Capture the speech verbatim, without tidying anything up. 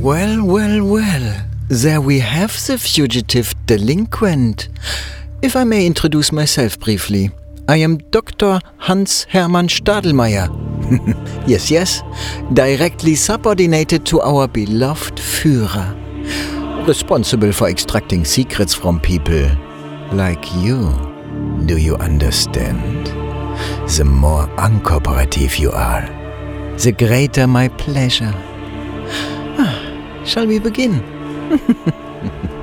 Well, well, well. There we have the fugitive delinquent. If I may introduce myself briefly, I am Doctor Hans Hermann Stadelmeier. Yes, yes, directly subordinated to our beloved Führer. Responsible for extracting secrets from people like you. Do you understand? The more uncooperative you are, the greater my pleasure. Ah, shall we begin?